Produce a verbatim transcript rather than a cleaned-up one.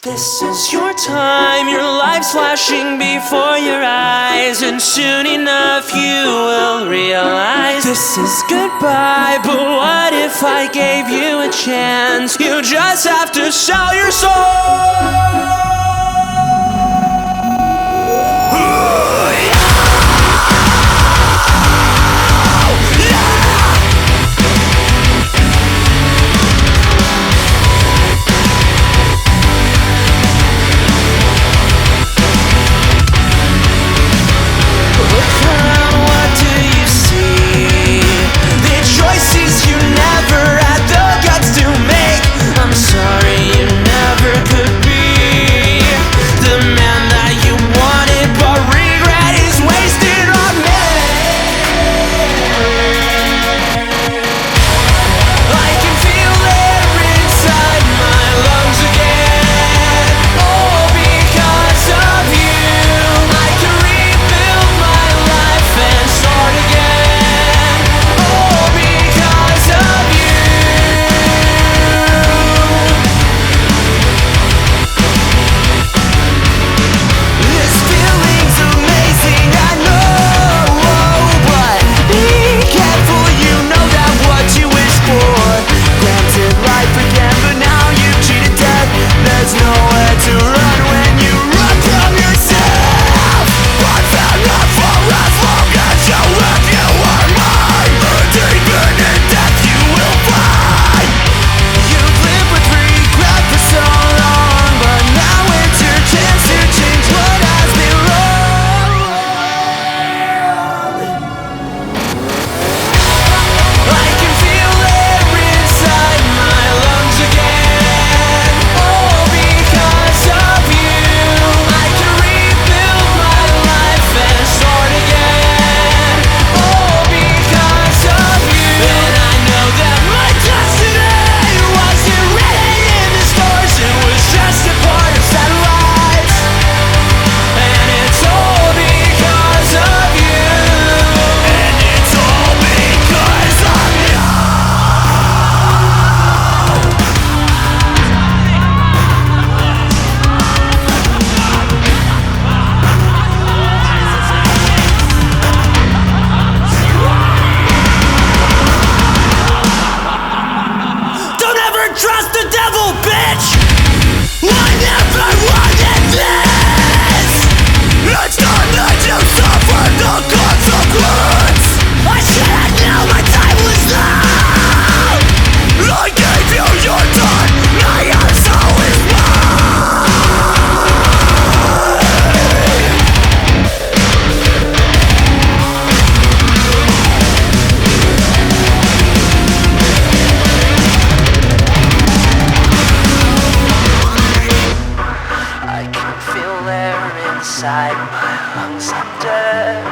This is your time, your life's flashing before your eyes, and soon enough you will realize this is goodbye. But what if I gave you a chance? You just have to sell your soul. Trust the devil, bitch! I never wanted this! It's time that you suffer the consequence! I should have known my time was now! I gave you your time, now your soul is inside my lungs, I'm dead.